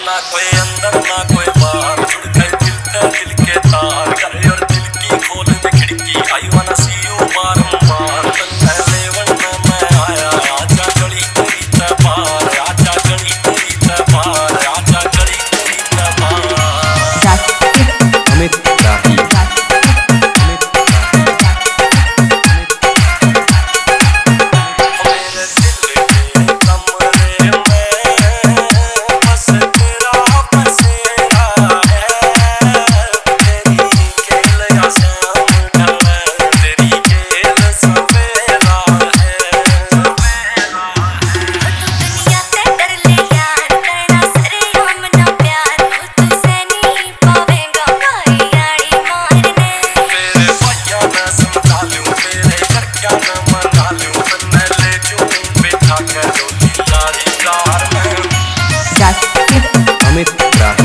ना कोई अंदर ना कोई बाहर, जुड़ गए दिल ते दिल के तार, करे और दिल की खोल दे खिड़की, आई वाना सी यू बारंबार, पहले वरना मैं आया, आजा गली तेरी ते पार, आजा गली तेरी ते पार, आजा गली तेरी ते पार। अमित राही अमित राही।